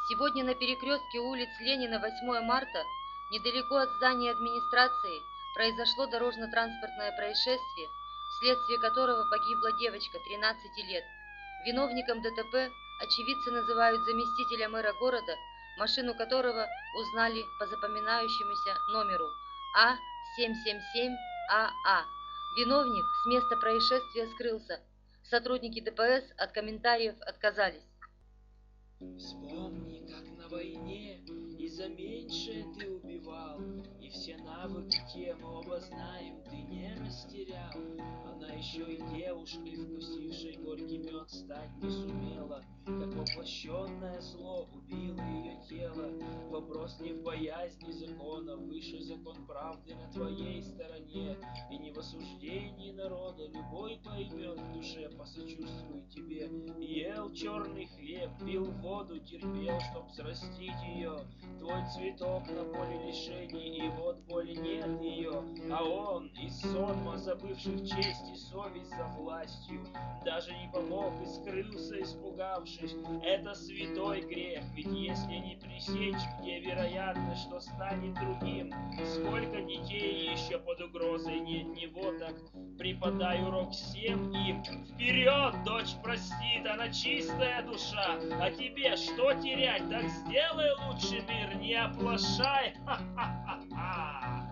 Сегодня на перекрестке улиц Ленина 8 марта, недалеко от здания администрации, произошло дорожно-транспортное происшествие, вследствие которого погибла девочка 13 лет. Виновником ДТП очевидцы называют заместителя мэра города, машину которого узнали по запоминающемуся номеру А777АА. Виновник с места происшествия скрылся. Сотрудники ДПС от комментариев отказались. Вспомни, как на войне и за меньшее ты убивал, и все навыки те мы оба знаем, ты не растерял. Она еще и девушкой, вкусившей горький мед, стать не сумела, как воплощенное зло убило ее тело. Вопрос не в боязни закона, выше закон правды на твоей стороне, и не в осуждении народа. Любой поймет в душе, посочувствует тебе. Ел черный хлеб, пил воду, терпел, чтоб взрастить ее. Твой цветок на поле лишений, и вот более нет ее. А он из сонма забывших честь и совесть за властью даже не помог и скрылся, испугавшись. Это святой грех, ведь если не пресечь, где вероятность, что станет другим? Сколько детей еще под угрозой нет него, так преподай урок всем им. Вперед, дочь простит, она чистая душа, а тебе что терять? Так сделай лучше мир, не оплошай. Ха-ха-ха-ха.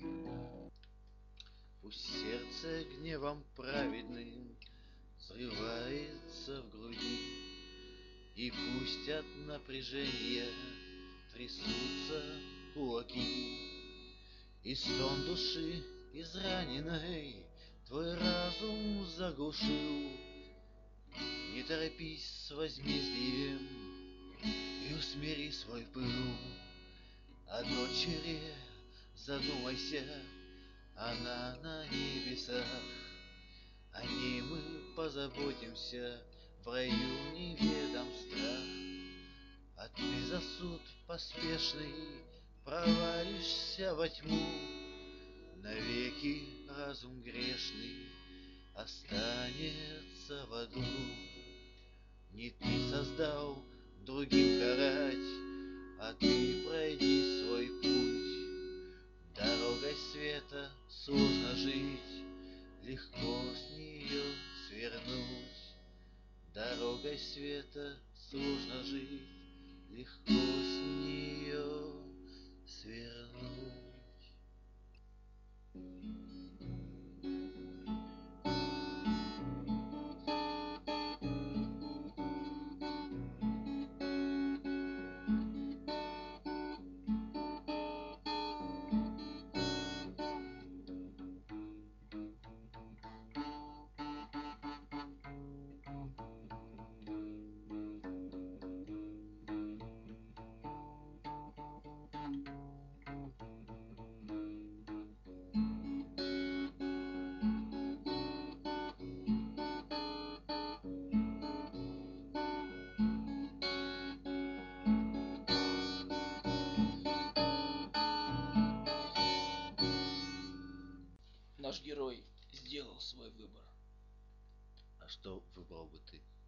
Пусть сердце гневом праведным взрывается в груди, и пусть от напряжения трясутся кулаки, и стон души израненной твой разум заглушил. Не торопись с возмездием и усмири свой пыл. О дочери задумайся, она на небесах. О ней мы позаботимся, в раю неведом страх. А ты за суд поспешный провалишься во тьму, навеки разум грешный останется в аду. Не ты создал другим карать, а ты пройди свой путь. Дорогой света сложно жить, легко с нее свернуть. Дорогой света сложно жить, легко с нее свернуть. Наш герой сделал свой выбор. А что выбрал бы ты?